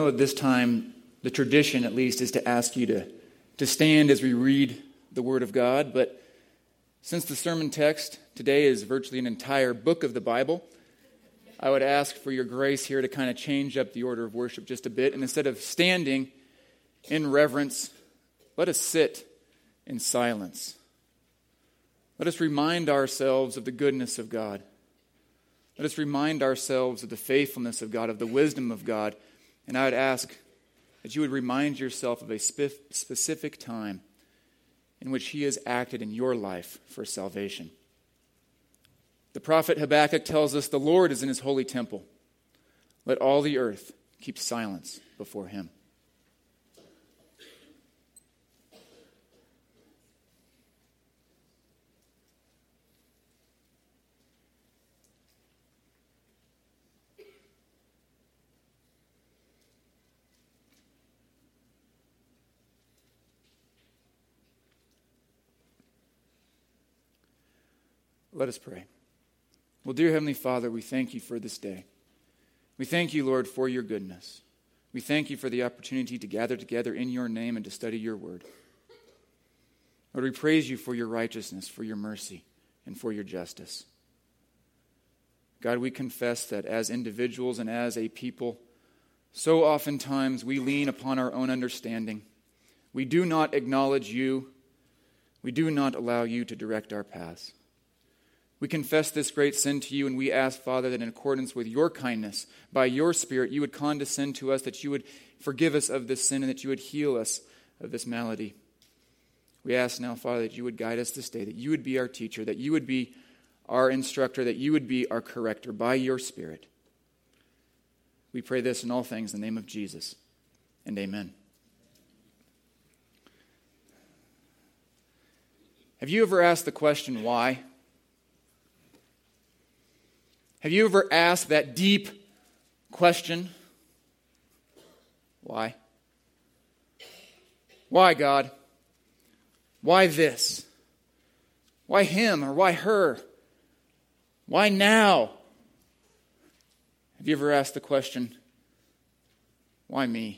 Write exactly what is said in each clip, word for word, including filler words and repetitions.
know at this time, the tradition at least is to ask you to, to stand as we read the Word of God. But since the sermon text today is virtually an entire book of the Bible, I would ask for your grace here to kind of change up the order of worship just a bit. And instead of standing in reverence, let us sit in silence. Let us remind ourselves of the goodness of God. Let us remind ourselves of the faithfulness of God, of the wisdom of God. And I would ask that you would remind yourself of a specific time in which He has acted in your life for salvation. The prophet Habakkuk tells us the Lord is in His holy temple. Let all the earth keep silence before Him. Let us pray. Well, dear Heavenly Father, we thank You for this day. We thank You, Lord, for Your goodness. We thank You for the opportunity to gather together in Your name and to study Your word. Lord, we praise You for Your righteousness, for Your mercy, and for Your justice. God, we confess that as individuals and as a people, so oftentimes we lean upon our own understanding. We do not acknowledge You. We do not allow You to direct our paths. We confess this great sin to You, and we ask, Father, that in accordance with Your kindness, by Your Spirit, You would condescend to us, that You would forgive us of this sin, and that You would heal us of this malady. We ask now, Father, that You would guide us this day, that You would be our teacher, that You would be our instructor, that You would be our corrector by Your Spirit. We pray this in all things in the name of Jesus, and amen. Have you ever asked the question, why? Have you ever asked that deep question? Why? Why, God? Why this? Why him or why her? Why now? Have you ever asked the question, why me?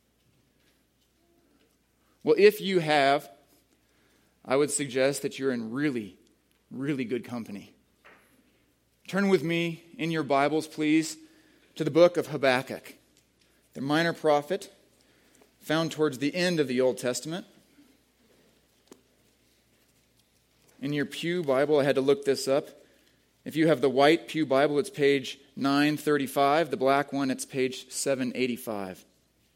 Well, if you have, I would suggest that you're in really, really good company. Turn with me in your Bibles, please, to the book of Habakkuk, the minor prophet found towards the end of the Old Testament. In your Pew Bible, I had to look this up. If you have the white Pew Bible, it's page nine thirty-five. The black one, it's page seven eighty-five.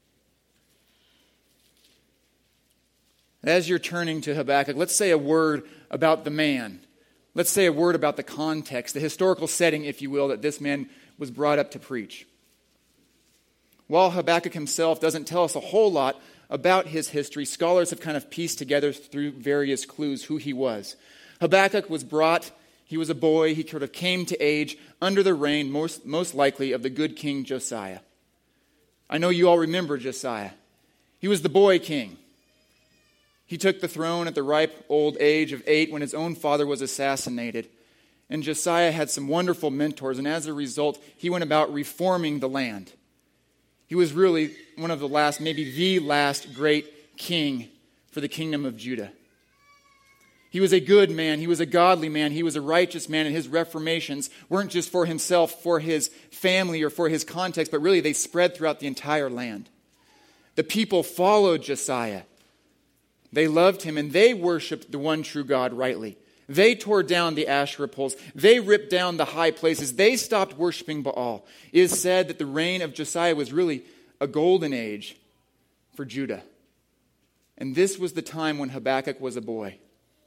As you're turning to Habakkuk, let's say a word about the man. Let's say a word about the context, the historical setting, if you will, that this man was brought up to preach. While Habakkuk himself doesn't tell us a whole lot about his history, scholars have kind of pieced together through various clues who he was. Habakkuk was brought, he was a boy, he sort of came to age under the reign, most, most likely, of the good King Josiah. I know you all remember Josiah. He was the boy king. He took the throne at the ripe old age of eight when his own father was assassinated. And Josiah had some wonderful mentors, and as a result, he went about reforming the land. He was really one of the last, maybe the last great king for the kingdom of Judah. He was a good man, he was a godly man, he was a righteous man, and his reformations weren't just for himself, for his family, or for his context, but really they spread throughout the entire land. The people followed Josiah. They loved him, and they worshiped the one true God rightly. They tore down the Asherah poles. They ripped down the high places. They stopped worshiping Baal. It is said that the reign of Josiah was really a golden age for Judah. And this was the time when Habakkuk was a boy.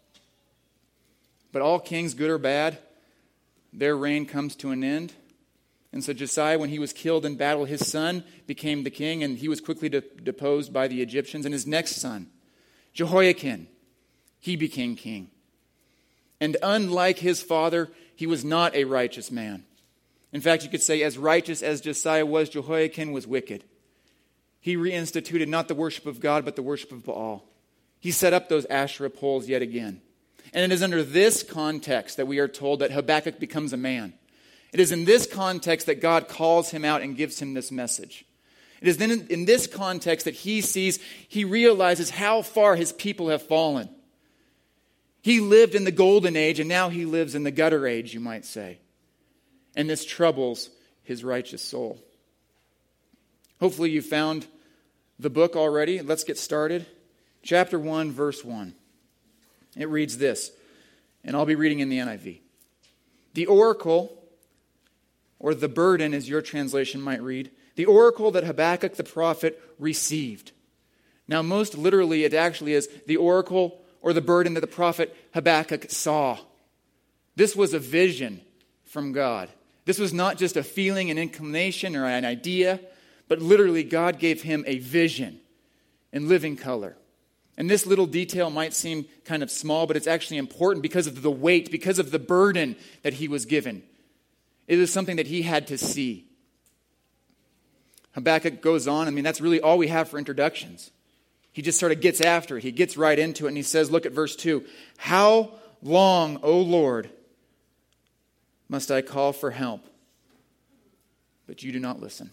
But all kings, good or bad, their reign comes to an end. And so Josiah, when he was killed in battle, his son became the king, and he was quickly de- deposed by the Egyptians. And his next son, Jehoiakim, he became king. And unlike his father, he was not a righteous man. In fact, you could say as righteous as Josiah was, Jehoiakim was wicked. He reinstituted not the worship of God, but the worship of Baal. He set up those Asherah poles yet again. And it is under this context that we are told that Habakkuk becomes a man. It is in this context that God calls him out and gives him this message. It is then in, in this context that he sees, he realizes how far his people have fallen. He lived in the golden age, and now he lives in the gutter age, you might say. And this troubles his righteous soul. Hopefully you found the book already. Let's get started. Chapter one, verse one. It reads this, and I'll be reading in the N I V. The oracle, or the burden as your translation might read, the oracle that Habakkuk the prophet received. Now most literally it actually is the oracle or the burden that the prophet Habakkuk saw. This was a vision from God. This was not just a feeling, an inclination, or an idea, but literally God gave him a vision in living color. And this little detail might seem kind of small, but it's actually important because of the weight, because of the burden that he was given. It was something that he had to see. Habakkuk goes on. I mean, that's really all we have for introductions. He just sort of gets after it. He gets right into it, and he says, look at verse two. How long, O Lord, must I call for help, but you do not listen?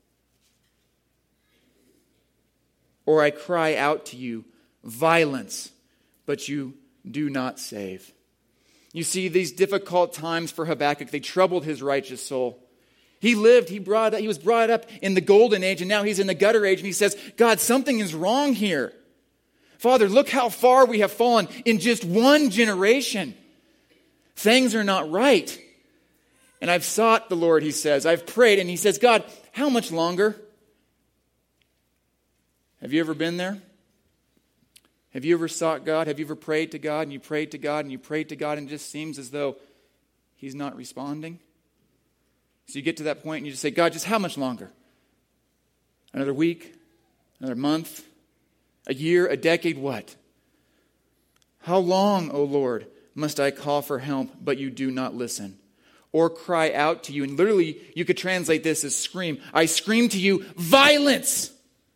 Or I cry out to you, violence, but you do not save. You see, these difficult times for Habakkuk, they troubled his righteous soul. He lived, he brought he was brought up in the golden age, and now he's in the gutter age, and he says, God, something is wrong here. Father, look how far we have fallen in just one generation. Things are not right. And I've sought the Lord, he says. I've prayed, and he says, God, how much longer? Have you ever been there? Have you ever sought God? Have you ever prayed to God, and you prayed to God, and you prayed to God, and it just seems as though he's not responding? So you get to that point and you just say, God, just how much longer? Another week? Another month? A year? A decade? What? How long, O Lord, must I call for help, but you do not listen? Or cry out to you? And literally, you could translate this as scream. I scream to you, violence!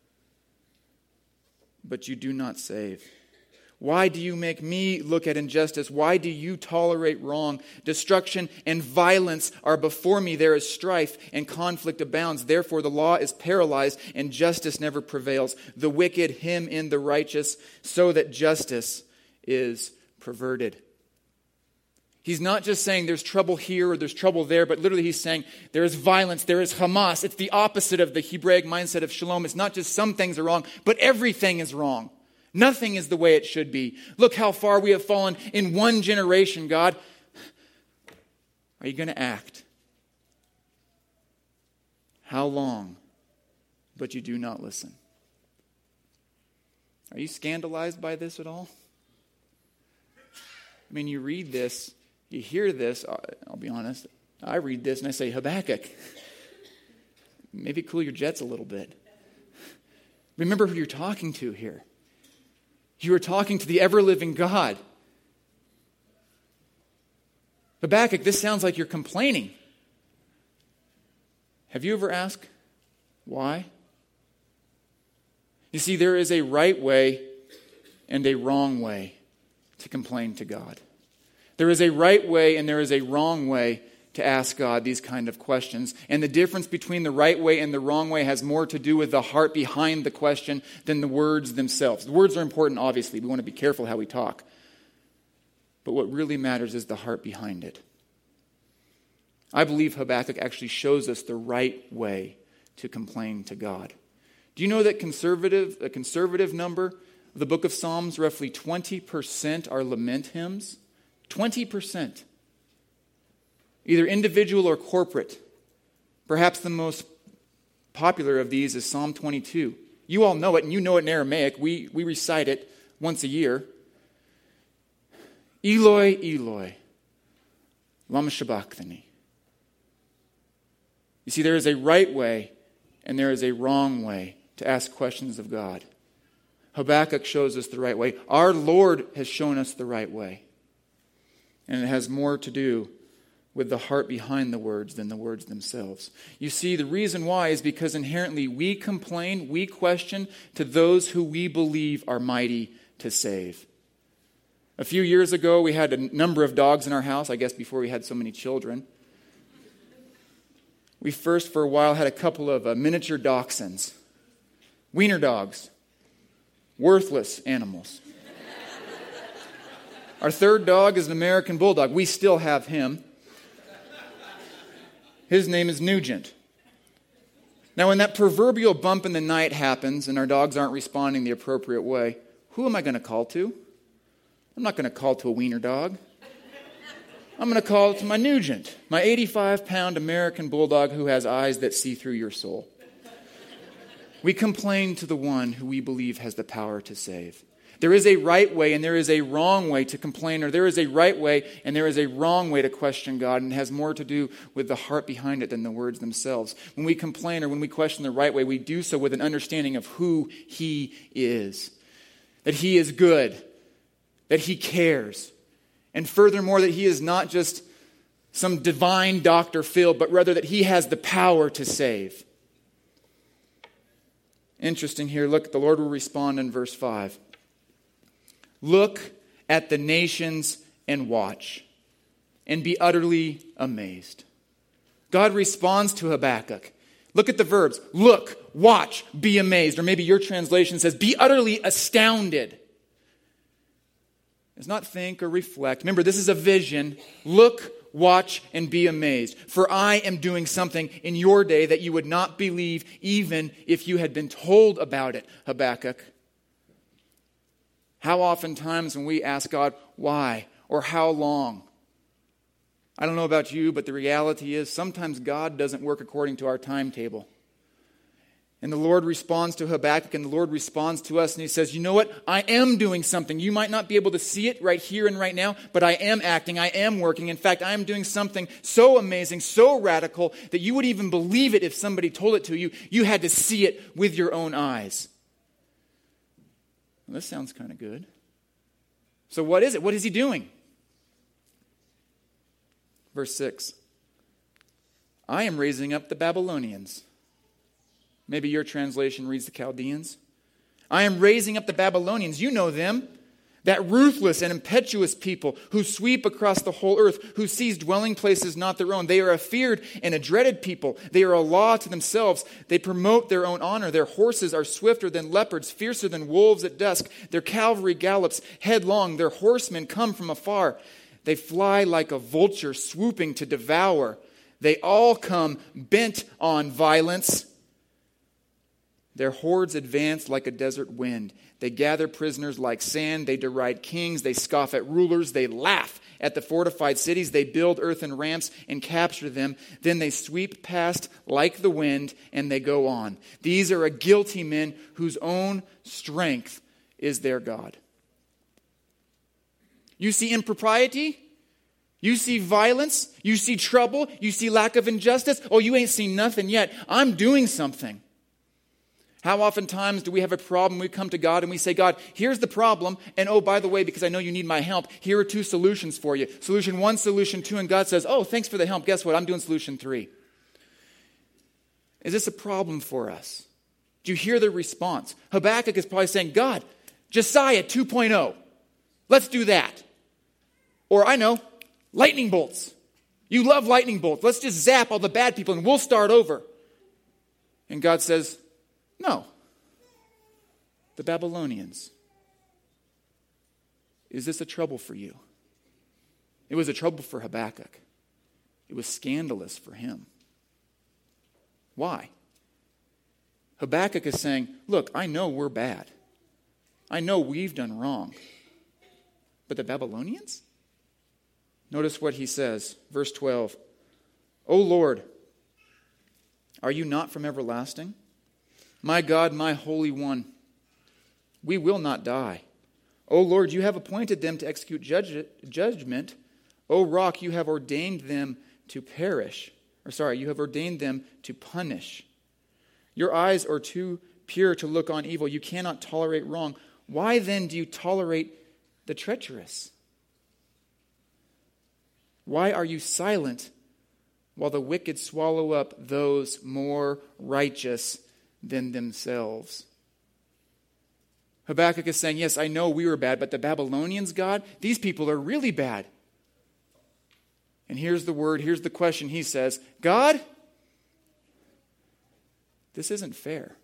But you do not save. Why do you make me look at injustice? Why do you tolerate wrong? Destruction and violence are before me. There is strife and conflict abounds. Therefore the law is paralyzed and justice never prevails. The wicked hem in the righteous so that justice is perverted. He's not just saying there's trouble here or there's trouble there, but literally he's saying there is violence, there is Hamas. It's the opposite of the Hebraic mindset of shalom. It's not just some things are wrong, but everything is wrong. Nothing is the way it should be. Look how far we have fallen in one generation, God. Are you going to act? How long? But you do not listen. Are you scandalized by this at all? I mean, you read this, you hear this, I'll be honest, I read this and I say, Habakkuk, maybe cool your jets a little bit. Remember who you're talking to here. You are talking to the ever-living God. Habakkuk, this sounds like you're complaining. Have you ever asked why? You see, there is a right way and a wrong way to complain to God. There is a right way and there is a wrong way to ask God these kind of questions. And the difference between the right way and the wrong way has more to do with the heart behind the question than the words themselves. The words are important, obviously. We want to be careful how we talk. But what really matters is the heart behind it. I believe Habakkuk actually shows us the right way to complain to God. Do you know that conservative, a conservative number of the book of Psalms, roughly twenty percent are lament hymns? twenty percent. Either individual or corporate. Perhaps the most popular of these is Psalm twenty-two. You all know it, and you know it in Aramaic. We, we recite it once a year. Eloi, Eloi, lama sabachthani. You see, there is a right way and there is a wrong way to ask questions of God. Habakkuk shows us the right way. Our Lord has shown us the right way. And it has more to do with the heart behind the words than the words themselves. You see, the reason why is because inherently we complain, we question to those who we believe are mighty to save. A few years ago, we had a number of dogs in our house, I guess before we had so many children. we first for a while had a couple of uh, miniature dachshunds. Wiener dogs. Worthless animals. Our third dog is an American bulldog. We still have him. His name is Nugent. Now, when that proverbial bump in the night happens and our dogs aren't responding the appropriate way, who am I going to call to? I'm not going to call to a wiener dog. I'm going to call to my Nugent, my eighty-five pound American bulldog who has eyes that see through your soul. We complain to the one who we believe has the power to save. There is a right way and there is a wrong way to complain, or there is a right way and there is a wrong way to question God, and it has more to do with the heart behind it than the words themselves. When we complain or when we question the right way, we do so with an understanding of who He is. That He is good, that He cares, and furthermore that He is not just some divine Doctor Phil, but rather that He has the power to save. Interesting here, look, the Lord will respond in verse five. Look at the nations and watch, and be utterly amazed. God responds to Habakkuk. Look at the verbs. Look, watch, be amazed. Or maybe your translation says, be utterly astounded. It's not think or reflect. Remember, this is a vision. Look, watch, and be amazed. For I am doing something in your day that you would not believe even if you had been told about it, Habakkuk. How oftentimes when we ask God, why or how long? I don't know about you, but the reality is sometimes God doesn't work according to our timetable. And the Lord responds to Habakkuk, and the Lord responds to us, and He says, you know what? I am doing something. You might not be able to see it right here and right now, but I am acting. I am working. In fact, I am doing something so amazing, so radical, that you would even believe it if somebody told it to you. You had to see it with your own eyes. Well, this sounds kind of good. So what is it? What is He doing? Verse six. I am raising up the Babylonians. Maybe your translation reads the Chaldeans. I am raising up the Babylonians. You know them. That ruthless and impetuous people who sweep across the whole earth, who seize dwelling places not their own. They are a feared and a dreaded people. They are a law to themselves. They promote their own honor. Their horses are swifter than leopards, fiercer than wolves at dusk. Their cavalry gallops headlong. Their horsemen come from afar. They fly like a vulture swooping to devour. They all come bent on violence. Their hordes advance like a desert wind. They gather prisoners like sand. They deride kings. They scoff at rulers. They laugh at the fortified cities. They build earthen ramps and capture them. Then they sweep past like the wind, and they go on. These are a guilty men whose own strength is their God. You see impropriety? You see violence? You see trouble? You see lack of injustice? Oh, you ain't seen nothing yet. I'm doing something. How oftentimes do we have a problem? We come to God and we say, God, here's the problem. And oh, by the way, because I know you need my help, here are two solutions for you. Solution one, solution two. And God says, oh, thanks for the help. Guess what? I'm doing solution three. Is this a problem for us? Do you hear the response? Habakkuk is probably saying, God, Josiah two point oh. Let's do that. Or I know, lightning bolts. You love lightning bolts. Let's just zap all the bad people and we'll start over. And God says, no. The Babylonians. Is this a trouble for you? It was a trouble for Habakkuk. It was scandalous for him. Why? Habakkuk is saying, look, I know we're bad. I know we've done wrong. But the Babylonians? Notice what he says, verse twelve. O Lord, are you not from everlasting? My God, my Holy One, we will not die. O Lord, you have appointed them to execute judge- judgment. O Rock, you have ordained them to perish. Or sorry, you have ordained them to punish. Your eyes are too pure to look on evil. You cannot tolerate wrong. Why then do you tolerate the treacherous? Why are you silent while the wicked swallow up those more righteous than themselves? Habakkuk is saying, yes, I know we were bad, but the Babylonians, God, these people are really bad. And here's the word, here's the question. He says, God, this isn't fair.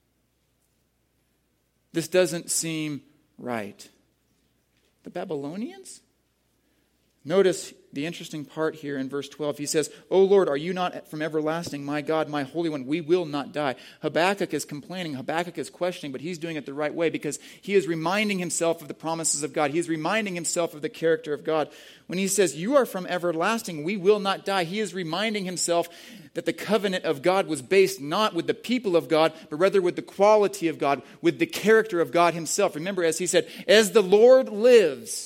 This doesn't seem right. The Babylonians? Notice the interesting part here in verse twelve. He says, O Lord, are you not from everlasting, my God, my Holy One? We will not die. Habakkuk is complaining. Habakkuk is questioning, but he's doing it the right way because he is reminding himself of the promises of God. He is reminding himself of the character of God. When he says, you are from everlasting, we will not die, he is reminding himself that the covenant of God was based not with the people of God, but rather with the quality of God, with the character of God himself. Remember, as he said, as the Lord lives,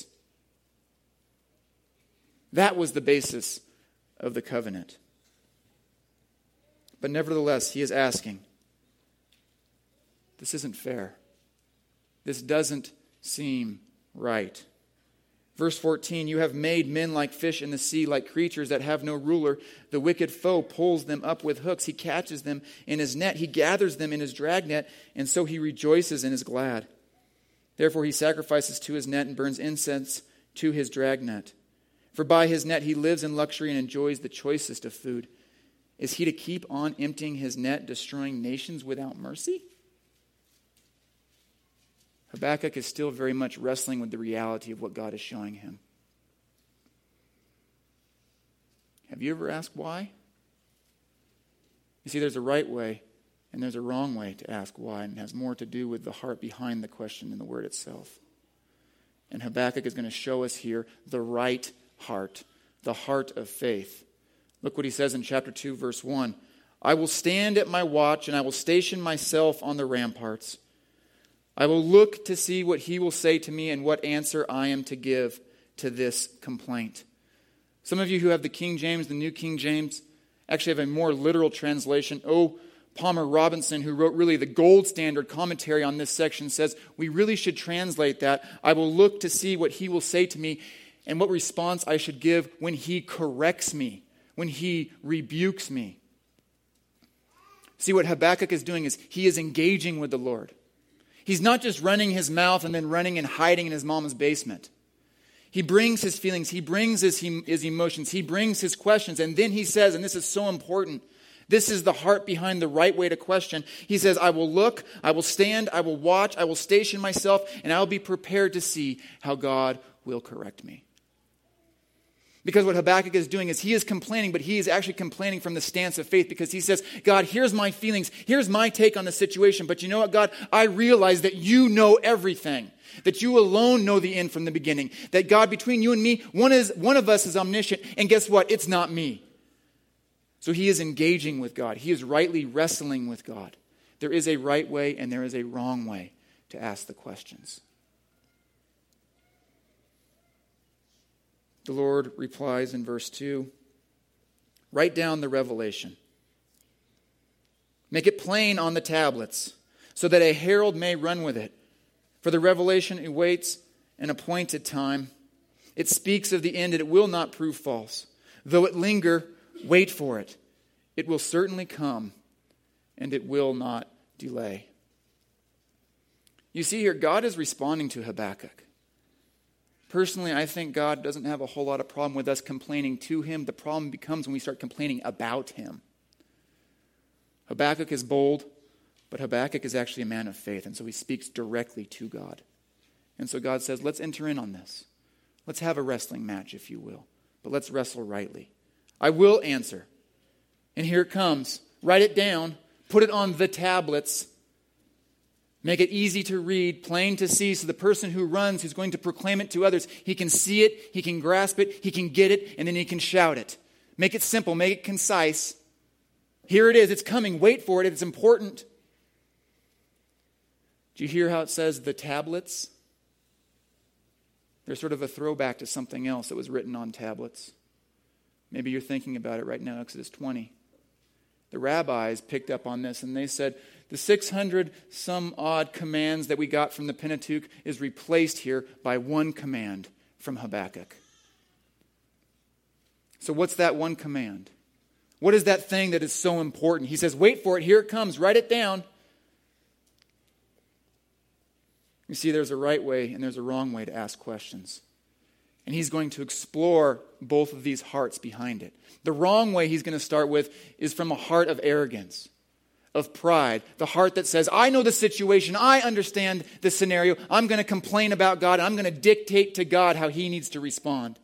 that was the basis of the covenant. But nevertheless, he is asking, this isn't fair. This doesn't seem right. Verse fourteen, you have made men like fish in the sea, like creatures that have no ruler. The wicked foe pulls them up with hooks. He catches them in his net. He gathers them in his dragnet, and so he rejoices and is glad. Therefore he sacrifices to his net and burns incense to his dragnet. For by his net he lives in luxury and enjoys the choicest of food. Is he to keep on emptying his net, destroying nations without mercy? Habakkuk is still very much wrestling with the reality of what God is showing him. Have you ever asked why? You see, there's a right way and there's a wrong way to ask why, and it has more to do with the heart behind the question than the word itself. And Habakkuk is going to show us here the right heart, the heart of faith. Look what he says in chapter two, verse one. I will stand at my watch, and I will station myself on the ramparts. I will look to see what he will say to me and what answer I am to give to this complaint. Some of you who have the King James, the New King James, actually have a more literal translation. O. Palmer Robinson, who wrote really the gold standard commentary on this section, says we really should translate that. I will look to see what he will say to me and what response I should give when he corrects me, when he rebukes me. See, what Habakkuk is doing is he is engaging with the Lord. He's not just running his mouth and then running and hiding in his mama's basement. He brings his feelings, he brings his, his emotions, he brings his questions, and then he says, and this is so important, this is the heart behind the right way to question. He says, I will look, I will stand, I will watch, I will station myself, and I will be prepared to see how God will correct me. Because what Habakkuk is doing is he is complaining, but he is actually complaining from the stance of faith because he says, God, here's my feelings. Here's my take on the situation. But you know what, God? I realize that you know everything. That you alone know the end from the beginning. That God, between you and me, one is one of us is omniscient. And guess what? It's not me. So he is engaging with God. He is rightly wrestling with God. There is a right way and there is a wrong way to ask the questions. The Lord replies in verse two, write down the revelation. Make it plain on the tablets, so that a herald may run with it. For the revelation awaits an appointed time. It speaks of the end, and it will not prove false. Though it linger, wait for it. It will certainly come, and it will not delay. You see here, God is responding to Habakkuk. Personally, I think God doesn't have a whole lot of problem with us complaining to him. The problem becomes when we start complaining about him. Habakkuk is bold, but Habakkuk is actually a man of faith, and so he speaks directly to God. And so God says, let's enter in on this. Let's have a wrestling match, if you will, but let's wrestle rightly. I will answer. And here it comes. Write it down. Put it on the tablets. Make it easy to read, plain to see, so the person who runs, who's going to proclaim it to others, he can see it, he can grasp it, he can get it, and then he can shout it. Make it simple, make it concise. Here it is, it's coming, wait for it, it's important. Do you hear how it says the tablets? They're sort of a throwback to something else that was written on tablets. Maybe you're thinking about it right now, Exodus twenty. The rabbis picked up on this and they said, the six hundred some odd commands that we got from the Pentateuch is replaced here by one command from Habakkuk. So what's that one command? What is that thing that is so important? He says, wait for it, here it comes, write it down. You see, there's a right way and there's a wrong way to ask questions. And he's going to explore both of these hearts behind it. The wrong way he's going to start with is from a heart of arrogance, of pride. The heart that says, I know the situation, I understand the scenario, I'm going to complain about God, and I'm going to dictate to God how he needs to respond.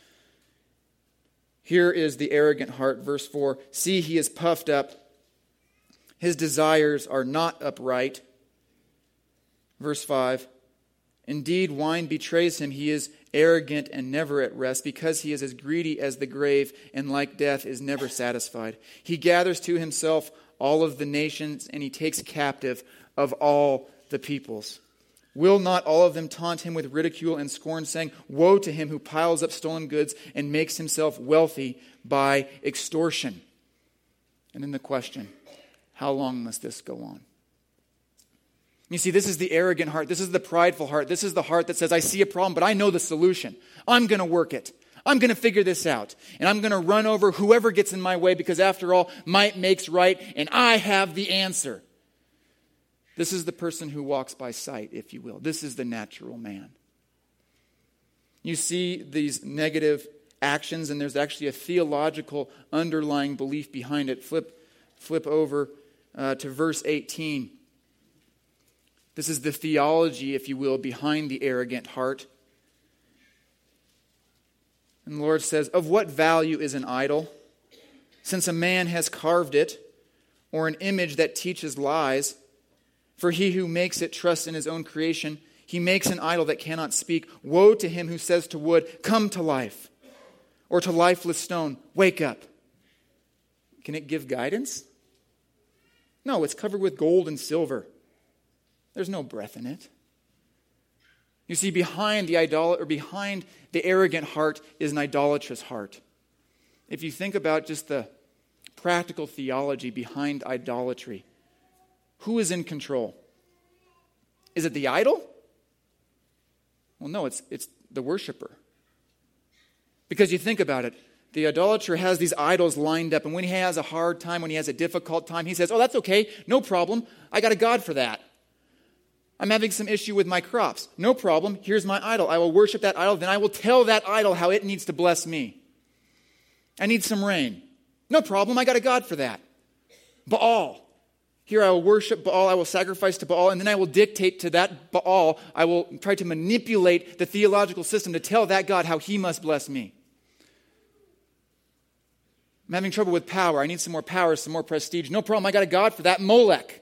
Here is the arrogant heart, verse four. See, he is puffed up. His desires are not upright. Verse five. Indeed, wine betrays him. He is arrogant and never at rest, because he is as greedy as the grave, and like death is never satisfied. He gathers to himself all of the nations, and he takes captive of all the peoples. Will not all of them taunt him with ridicule and scorn, saying, woe to him who piles up stolen goods and makes himself wealthy by extortion? And then the question, how long must this go on? You see, this is the arrogant heart. This is the prideful heart. This is the heart that says, I see a problem, but I know the solution. I'm going to work it. I'm going to figure this out. And I'm going to run over whoever gets in my way, because after all, might makes right, and I have the answer. This is the person who walks by sight, if you will. This is the natural man. You see these negative actions, and there's actually a theological underlying belief behind it. Flip, flip over uh, to verse eighteen. This is the theology, if you will, behind the arrogant heart. And the Lord says, of what value is an idol, since a man has carved it, or an image that teaches lies? For he who makes it trusts in his own creation. He makes an idol that cannot speak. Woe to him who says to wood, come to life, or to lifeless stone, wake up. Can it give guidance? No, it's covered with gold and silver. There's no breath in it. You see, behind the idol- or behind the arrogant heart is an idolatrous heart. If you think about just the practical theology behind idolatry, who is in control? Is it the idol? Well, no, it's it's the worshiper. Because you think about it, the idolater has these idols lined up, and when he has a hard time, when he has a difficult time, he says, oh, that's okay, no problem, I got a God for that. I'm having some issue with my crops. No problem. Here's my idol. I will worship that idol. Then I will tell that idol how it needs to bless me. I need some rain. No problem. I got a God for that. Baal. Here I will worship Baal. I will sacrifice to Baal. And then I will dictate to that Baal. I will try to manipulate the theological system to tell that God how he must bless me. I'm having trouble with power. I need some more power, some more prestige. No problem. I got a God for that. Molech.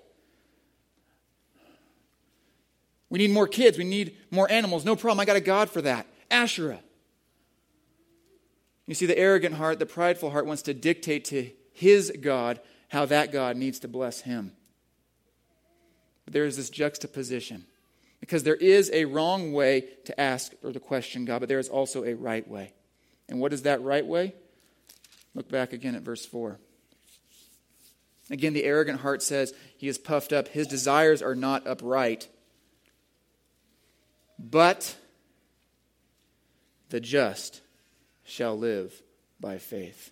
We need more kids. We need more animals. No problem. I got a God for that. Asherah. You see, the arrogant heart, the prideful heart wants to dictate to his God how that God needs to bless him. But there is this juxtaposition. Because there is a wrong way to ask or to question God, but there is also a right way. And what is that right way? Look back again at verse four. Again, the arrogant heart says he is puffed up. His desires are not upright. But the just shall live by faith.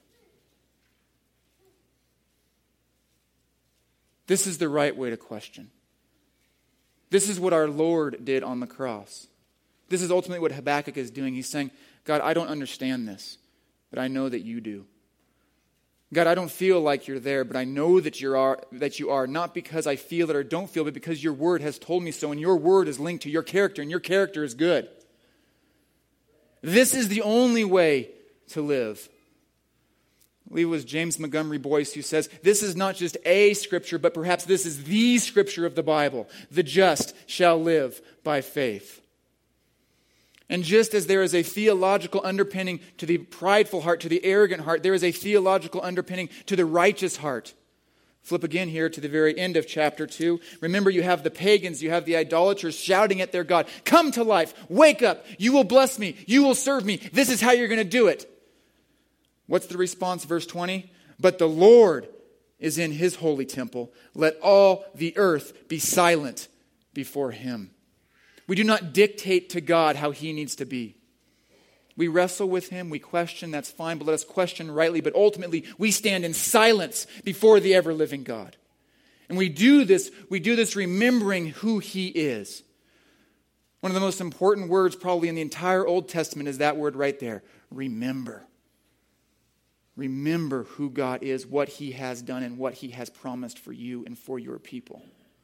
This is the right way to question. This is what our Lord did on the cross. This is ultimately what Habakkuk is doing. He's saying, God, I don't understand this, but I know that you do. God, I don't feel like you're there, but I know that you are, that you are, not because I feel it or don't feel it, but because your word has told me so, and your word is linked to your character, and your character is good. This is the only way to live. I believe it was James Montgomery Boyce who says, this is not just a scripture, but perhaps this is the scripture of the Bible. The just shall live by faith. And just as there is a theological underpinning to the prideful heart, to the arrogant heart, there is a theological underpinning to the righteous heart. Flip again here to the very end of chapter two. Remember, you have the pagans, you have the idolaters shouting at their God, come to life, wake up, you will bless me, you will serve me, this is how you're going to do it. What's the response, verse twenty? But the Lord is in his holy temple. Let all the earth be silent before him. We do not dictate to God how he needs to be. We wrestle with him, we question, that's fine, but let us question rightly. But ultimately, we stand in silence before the ever-living God. And we do this, we do this remembering who he is. One of the most important words probably in the entire Old Testament is that word right there, remember. Remember who God is, what he has done, and what he has promised for you and for your people.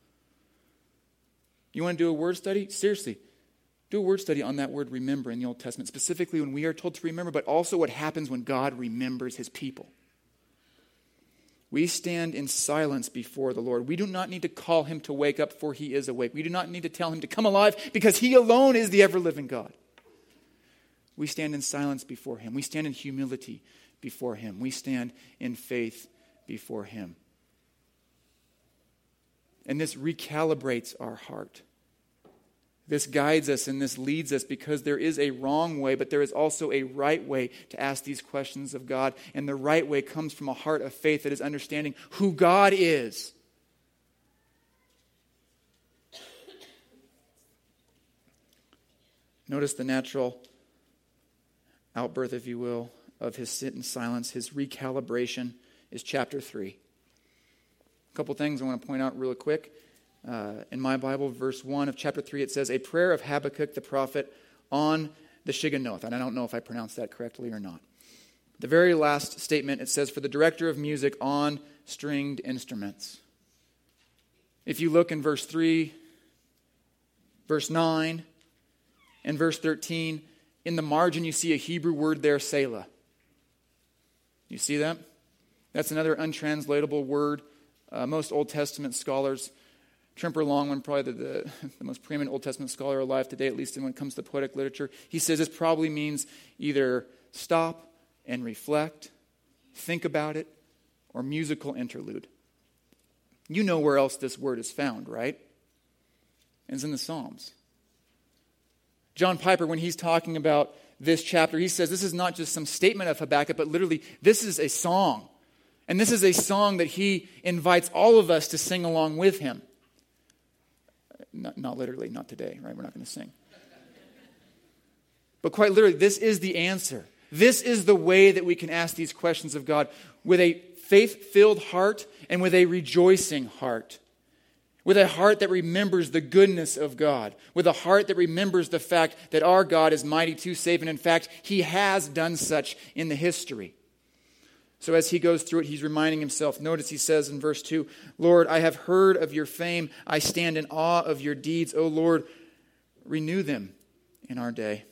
You want to do a word study? Seriously, do a word study on that word remember in the Old Testament, specifically when we are told to remember, but also what happens when God remembers his people. We stand in silence before the Lord. We do not need to call him to wake up, for he is awake. We do not need to tell him to come alive, because he alone is the ever-living God. We stand in silence before him. We stand in humility before him. We stand in faith before him. And this recalibrates our heart. This guides us and this leads us, because there is a wrong way, but there is also a right way to ask these questions of God. And the right way comes from a heart of faith that is understanding who God is. Notice the natural outbirth, if you will, of his sit in silence, his recalibration, is chapter three. A couple things I want to point out really quick. Uh, in my Bible, verse one of chapter three, it says, a prayer of Habakkuk the prophet on the Shigionoth. And I don't know if I pronounced that correctly or not. The very last statement, it says, for the director of music on stringed instruments. If you look in verse three, verse nine, and verse thirteen, in the margin you see a Hebrew word there, Selah. You see that? That's another untranslatable word. Uh, most Old Testament scholars, Trimper Longman, probably the, the, the most preeminent Old Testament scholar alive today, at least when it comes to poetic literature, he says this probably means either stop and reflect, think about it, or musical interlude. You know where else this word is found, right? It's in the Psalms. John Piper, when he's talking about this chapter, he says this is not just some statement of Habakkuk, but literally this is a song. And this is a song that he invites all of us to sing along with him. Not, not literally, not today, right? We're not going to sing. But quite literally, this is the answer. This is the way that we can ask these questions of God with a faith-filled heart and with a rejoicing heart. With a heart that remembers the goodness of God. With a heart that remembers the fact that our God is mighty to save. And in fact, he has done such in the history. So as he goes through it, he's reminding himself. Notice he says in verse two, Lord, I have heard of your fame. I stand in awe of your deeds. O Lord, renew them in our day.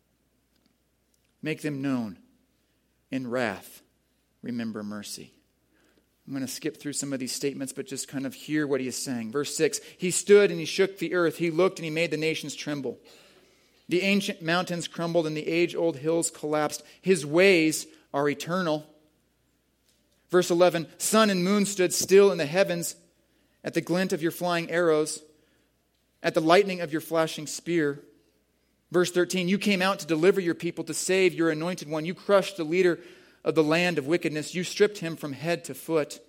Make them known. In wrath, remember mercy. I'm going to skip through some of these statements, but just kind of hear what he is saying. Verse six, he stood and he shook the earth. He looked and he made the nations tremble. The ancient mountains crumbled and the age-old hills collapsed. His ways are eternal. Verse eleven, sun and moon stood still in the heavens at the glint of your flying arrows, at the lightning of your flashing spear. Verse thirteen, you came out to deliver your people, to save your anointed one. You crushed the leader of the land of wickedness. You stripped him from head to foot.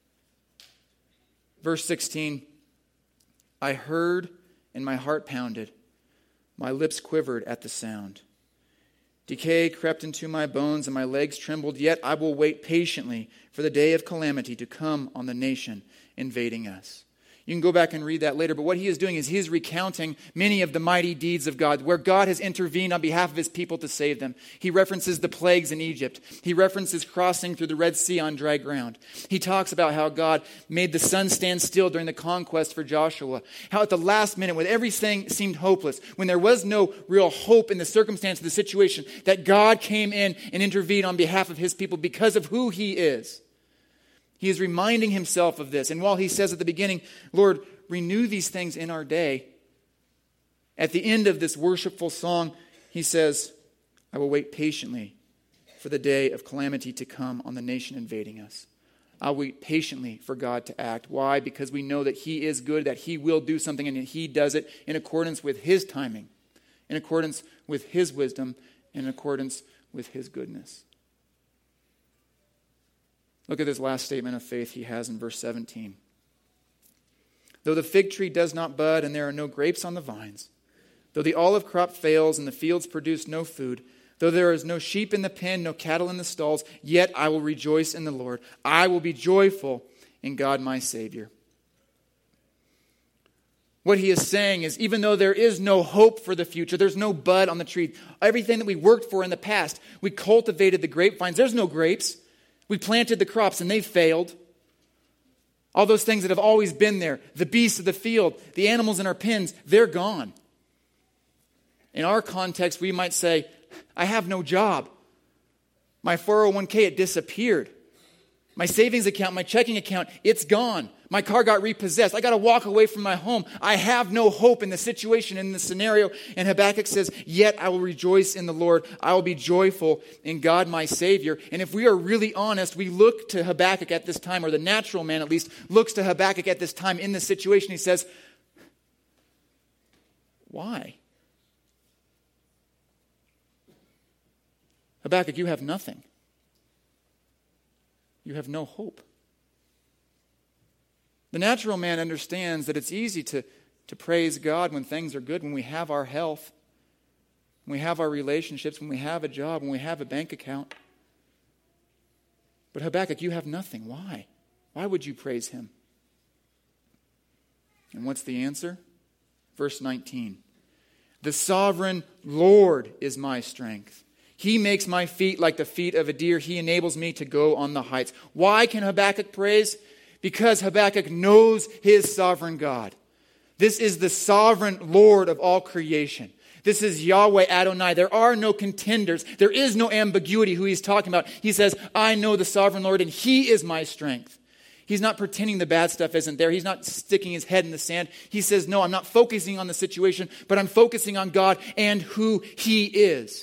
Verse sixteen, I heard and my heart pounded. My lips quivered at the sound. Decay crept into my bones and my legs trembled, yet I will wait patiently for the day of calamity to come on the nation invading us. You can go back and read that later, but what he is doing is he is recounting many of the mighty deeds of God, where God has intervened on behalf of his people to save them. He references the plagues in Egypt. He references crossing through the Red Sea on dry ground. He talks about how God made the sun stand still during the conquest for Joshua. How at the last minute, when everything seemed hopeless, when there was no real hope in the circumstance of the situation, that God came in and intervened on behalf of his people because of who he is. He is reminding himself of this. And while he says at the beginning, Lord, renew these things in our day, at the end of this worshipful song, he says, I will wait patiently for the day of calamity to come on the nation invading us. I'll wait patiently for God to act. Why? Because we know that he is good, that he will do something, and he does it in accordance with his timing, in accordance with his wisdom, in accordance with his goodness. Look at this last statement of faith he has in verse seventeen. Though the fig tree does not bud and there are no grapes on the vines, though the olive crop fails and the fields produce no food, though there is no sheep in the pen, no cattle in the stalls, yet I will rejoice in the Lord. I will be joyful in God my Savior. What he is saying is, even though there is no hope for the future, there's no bud on the tree, everything that we worked for in the past, we cultivated the grapevines, there's no grapes. We planted the crops and they failed. All those things that have always been there, the beasts of the field, the animals in our pens, they're gone. In our context, we might say, I have no job. My four oh one k, it disappeared. My savings account, my checking account, it's gone. My car got repossessed. I got to walk away from my home. I have no hope in the situation, in the scenario. And Habakkuk says, yet I will rejoice in the Lord. I will be joyful in God my Savior. And if we are really honest, we look to Habakkuk at this time, or the natural man at least, looks to Habakkuk at this time in this situation. He says, why? Habakkuk, you have nothing. You have no hope. The natural man understands that it's easy to, to praise God when things are good, when we have our health, when we have our relationships, when we have a job, when we have a bank account. But Habakkuk, you have nothing. Why? Why would you praise him? And what's the answer? Verse nineteen. The sovereign Lord is my strength. He makes my feet like the feet of a deer. He enables me to go on the heights. Why can Habakkuk praise? Because Habakkuk knows his sovereign God. This is the sovereign Lord of all creation. This is Yahweh Adonai. There are no contenders. There is no ambiguity who he's talking about. He says, I know the sovereign Lord and he is my strength. He's not pretending the bad stuff isn't there. He's not sticking his head in the sand. He says, no, I'm not focusing on the situation, but I'm focusing on God and who he is.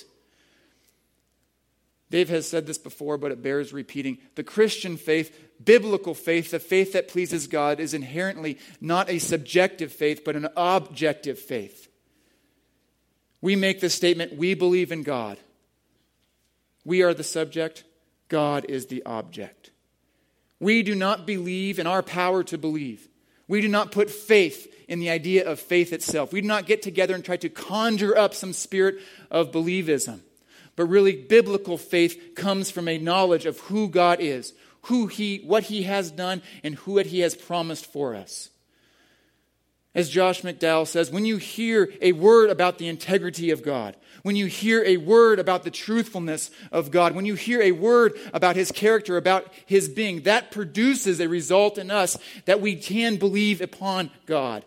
Dave has said this before, but it bears repeating. The Christian faith, biblical faith, the faith that pleases God, is inherently not a subjective faith, but an objective faith. We make the statement, we believe in God. We are the subject, God is the object. We do not believe in our power to believe. We do not put faith in the idea of faith itself. We do not get together and try to conjure up some spirit of believism. But really, biblical faith comes from a knowledge of who God is, who He, what He has done, and who what He has promised for us. As Josh McDowell says, when you hear a word about the integrity of God, when you hear a word about the truthfulness of God, when you hear a word about His character, about His being, that produces a result in us that we can believe upon God.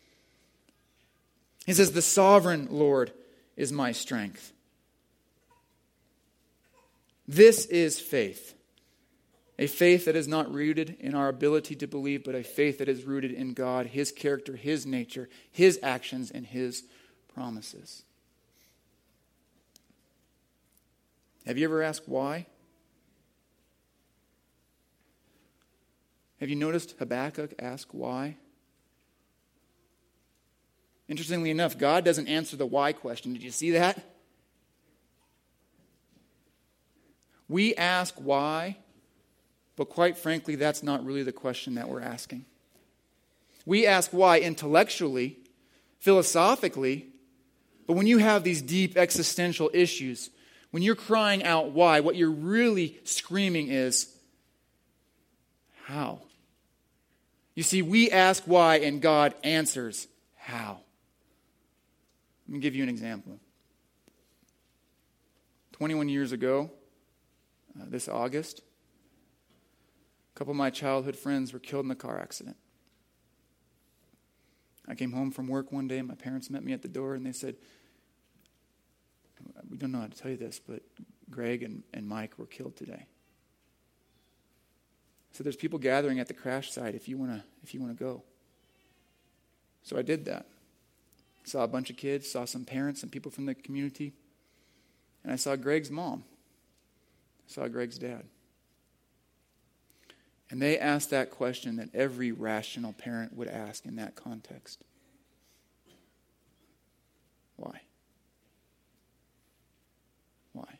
He says, the sovereign Lord is my strength. This is faith. A faith that is not rooted in our ability to believe, but a faith that is rooted in God, His character, His nature, His actions, and His promises. Have you ever asked why? Have you noticed Habakkuk ask why? Interestingly enough, God doesn't answer the why question. Did you see that? We ask why, but quite frankly, that's not really the question that we're asking. We ask why intellectually, philosophically, but when you have these deep existential issues, when you're crying out why, what you're really screaming is, how? You see, we ask why and God answers how. Let me give you an example. twenty-one years ago, Uh, this August, a couple of my childhood friends were killed in a car accident. I came home from work one day and my parents met me at the door and they said, we don't know how to tell you this, but Greg and, and Mike were killed today. So there's people gathering at the crash site if you want to if you want to go. So I did that. Saw a bunch of kids, saw some parents and people from the community, and I saw Greg's mom. Saw Greg's dad. And they asked that question that every rational parent would ask in that context. Why? Why?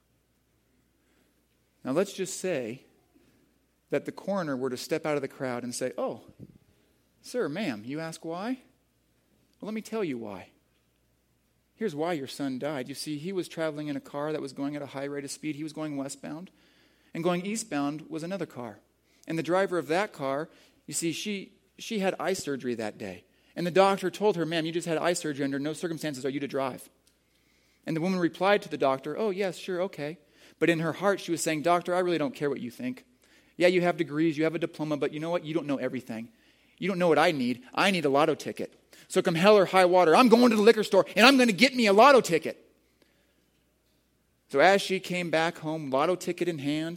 Now let's just say that the coroner were to step out of the crowd and say, oh, sir, ma'am, you ask why? Well, let me tell you why. Here's why your son died. You see, he was traveling in a car that was going at a high rate of speed. He was going westbound. And going eastbound was another car. And the driver of that car, you see, she she had eye surgery that day. And the doctor told her, ma'am, you just had eye surgery. Under no circumstances are you to drive. And the woman replied to the doctor, oh, yes, sure, okay. But in her heart, she was saying, Doctor, I really don't care what you think. Yeah, you have degrees, you have a diploma, but you know what? You don't know everything. You don't know what I need. I need a lotto ticket. So come hell or high water, I'm going to the liquor store and I'm going to get me a lotto ticket. So as she came back home, lotto ticket in hand,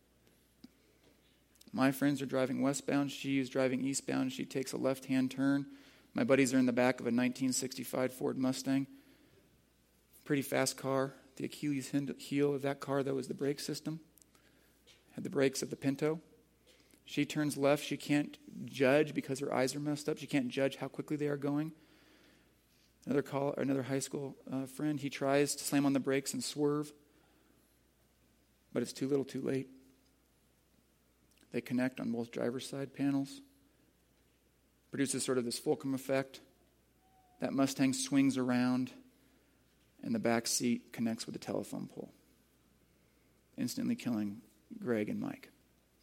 my friends are driving westbound. She is driving eastbound. She takes a left-hand turn. My buddies are in the back of a nineteen sixty-five Ford Mustang. Pretty fast car. The Achilles heel of that car, though, is the brake system. Had the brakes of the Pinto. She turns left. She can't judge because her eyes are messed up. She can't judge how quickly they are going. Another call, another high school uh, friend, he tries to slam on the brakes and swerve, but it's too little, too late. They connect on both driver's side panels. Produces sort of this fulcrum effect. That Mustang swings around, and the back seat connects with the telephone pole, instantly killing Greg and Mike.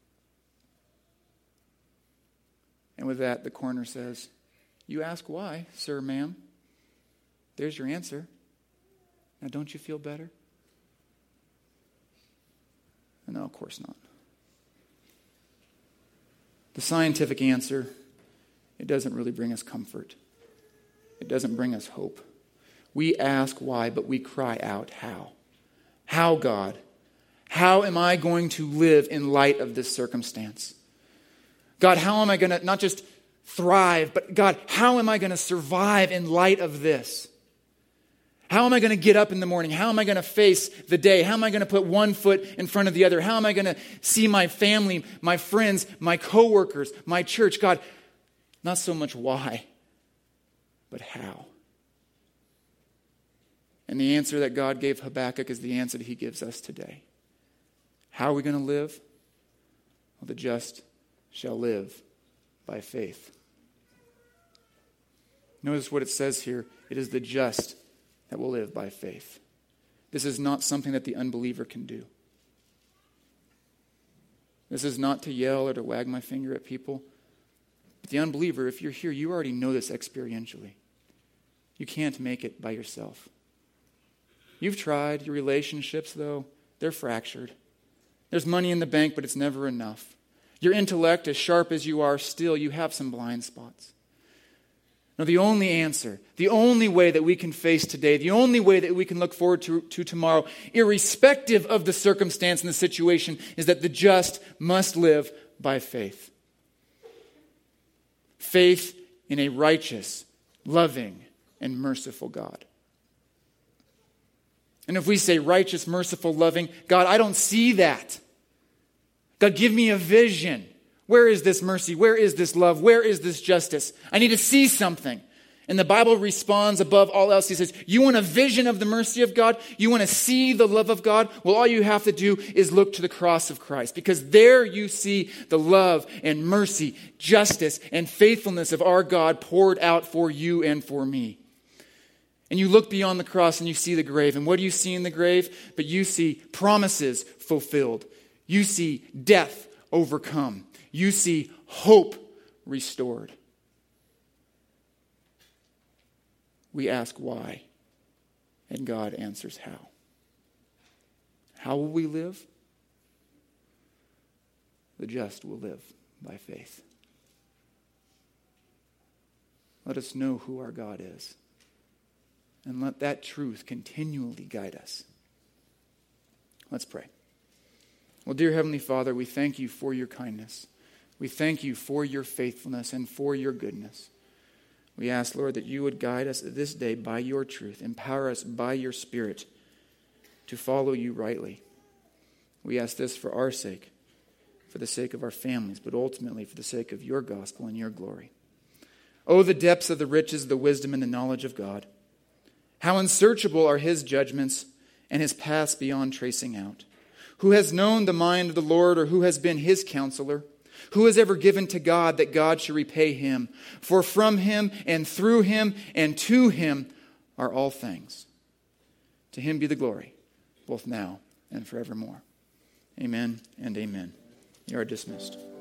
And with that, the coroner says, you ask why, sir, ma'am. There's your answer. Now, don't you feel better? No, of course not. The scientific answer, it doesn't really bring us comfort. It doesn't bring us hope. We ask why, but we cry out how. How, God? How am I going to live in light of this circumstance? God, how am I going to not just thrive, but God, how am I going to survive in light of this? How am I going to get up in the morning? How am I going to face the day? How am I going to put one foot in front of the other? How am I going to see my family, my friends, my coworkers, my church? God, not so much why, but how. And the answer that God gave Habakkuk is the answer that he gives us today. How are we going to live? Well, the just shall live by faith. Notice what it says here. It is the just that will live by faith. This is not something that the unbeliever can do. This is not to yell or to wag my finger at people. But the unbeliever, if you're here, you already know this experientially. You can't make it by yourself. You've tried. Your relationships, though, they're fractured. There's money in the bank, but it's never enough. Your intellect, as sharp as you are, still you have some blind spots. No, the only answer, the only way that we can face today, the only way that we can look forward to, to tomorrow, irrespective of the circumstance and the situation, is that the just must live by faith. Faith in a righteous, loving, and merciful God. And if we say righteous, merciful, loving, God, I don't see that. God, give me a vision. Where is this mercy? Where is this love? Where is this justice? I need to see something. And the Bible responds above all else. He says, you want a vision of the mercy of God? You want to see the love of God? Well, all you have to do is look to the cross of Christ, because there you see the love and mercy, justice, and faithfulness of our God poured out for you and for me. And you look beyond the cross and you see the grave. And what do you see in the grave? But you see promises fulfilled. You see death overcome. You see hope restored. We ask why, and God answers how. How will we live? The just will live by faith. Let us know who our God is, and let that truth continually guide us. Let's pray. Well, dear Heavenly Father, we thank you for your kindness. We thank you for your faithfulness and for your goodness. We ask, Lord, that you would guide us this day by your truth. Empower us by your Spirit to follow you rightly. We ask this for our sake, for the sake of our families, but ultimately for the sake of your gospel and your glory. Oh, the depths of the riches, the wisdom, and the knowledge of God. How unsearchable are his judgments and his paths beyond tracing out. Who has known the mind of the Lord, or who has been his counselor? Who has ever given to God that God should repay him? For from him and through him and to him are all things. To him be the glory, both now and forevermore. Amen and amen. You are dismissed.